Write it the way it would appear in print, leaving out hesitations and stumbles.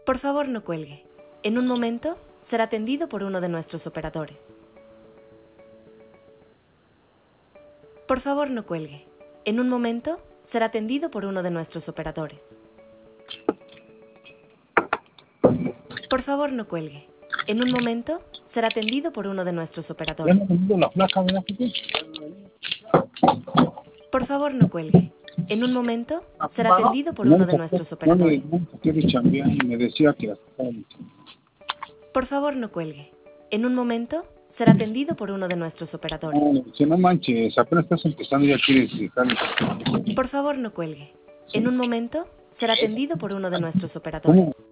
Por favor, no cuelgue. En un momento será atendido por uno de nuestros operadores. Por favor, no cuelgue. En un momento será atendido por uno de nuestros operadores. Por favor, no cuelgue. En un momento será atendido por uno de nuestros operadores. Por favor, no cuelgue. En un momento será atendido por uno de nuestros operadores. Me decía que Por favor, no cuelgue. En un momento será atendido por uno de nuestros operadores. si no manches, apenas estás empezando y ya quieres dejar. Por favor, no cuelgue. En un momento será atendido por uno de nuestros operadores.